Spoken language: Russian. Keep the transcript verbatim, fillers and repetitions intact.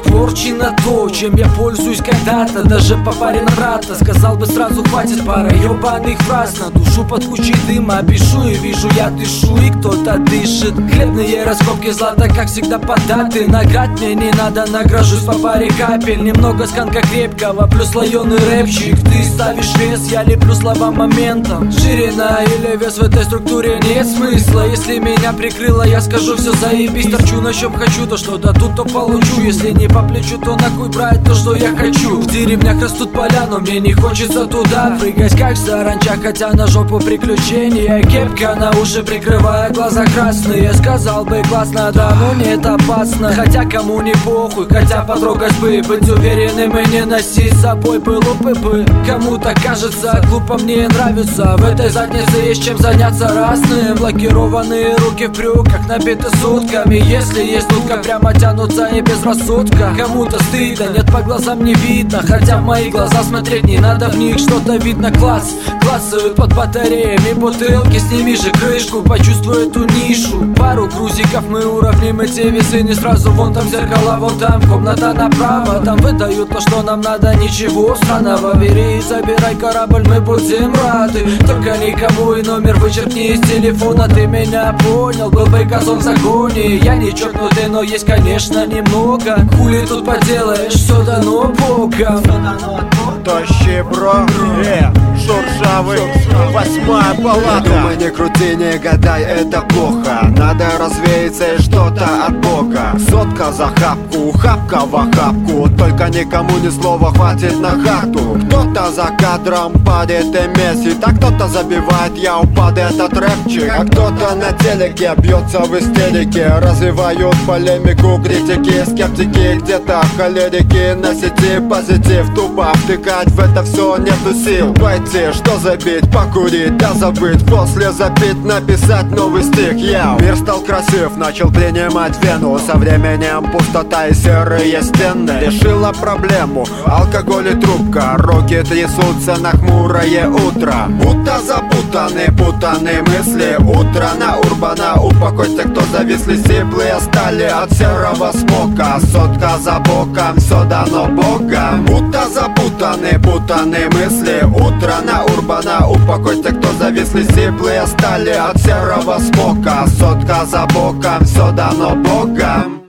порчено то, чем я пользуюсь когда-то. Даже по паре на брата сказал бы сразу: хватит пара ебаных фраз. На душу под кучей дыма пишу и вижу, я дышу и кто-то дышит. Хлебные раскопки злата, как всегда, податы. Наград мне не надо, награжусь по паре капель. Немного сканка крепкого, плюс слоеный рэпчик. Ты ставишь вес, я леплю слова моментом. Ширина или вес в этой структуре нет смысла. Если меня прикрыло, я скажу: все заебись. Торчу на чем хочу, то что-то тут, то получу. Если не по плечу, то на хуй брать то, что я хочу. В деревнях растут поля, но мне не хочется туда прыгать, как саранча, хотя на жопу приключения. Кепка на уши, прикрывая глаза красные. Сказал бы классно, да, но нет, опасно. Хотя кому не похуй, хотя потрогать бы. Быть уверенным и не носить с собой пылу пы-пы. Кому-то кажется глупо, мне нравится. В этой заднице есть чем заняться разным. Блокированные руки в брюках, набиты сутками. Если есть нутка, прямо тянутся не без рассудка. Кому-то стыдно, нет, по глазам не видно. Хотя в мои глаза смотреть не надо, в них что-то видно. Класс, классают под батареями бутылки. Сними же крышку, почувствуй эту нишу. Пару грузиков мы уравним эти весы. Не сразу, вон там зеркало, вон там комната направо. Там выдают то, что нам надо, ничего странного. Бери и забирай корабль, мы будем рады. Только никому и номер вычеркни из телефона. Ты меня понял, был бы газон в загоне. Я не чокнутый, но есть, конечно, немного. Хули тут поделаешь, все дано богом. Тощий бро, э, шуршавый, восьмая палата. Думай, не крути, не гадай, это плохо. Надо развеяться и что-то от Бога. Сотка за хапку, хапка в охапку. Только никому ни слова, хватит на хату. Кто-то за кадром падает и месит, а кто-то забивает, я упаду, этот рэпчик. А кто-то на телеке бьется в истерике. Развивают полемику, критики, скептики. Где-то холерики, на сети позитив. Тупо втыкать в это все нету сил. Пойти, что забить, покурить, да забыть. После запить, написать новый стих. Я Мир стал красив, начал принимать вену. Со временем пустота и серые стены решила проблему, алкоголь и трубка. Руки трясутся на хмурое утро. Будто запутаны, путаны мысли. Утро на Урбана, упокойте, кто зависли. Сиплые стали от серого смока. Сотка за боком, все дано Богом. Будто запутаны, путаны мысли. Утро на Урбана, упокойте, кто зависли. Сиплые стали от серого смока. Сотка за боком, все дано Богом.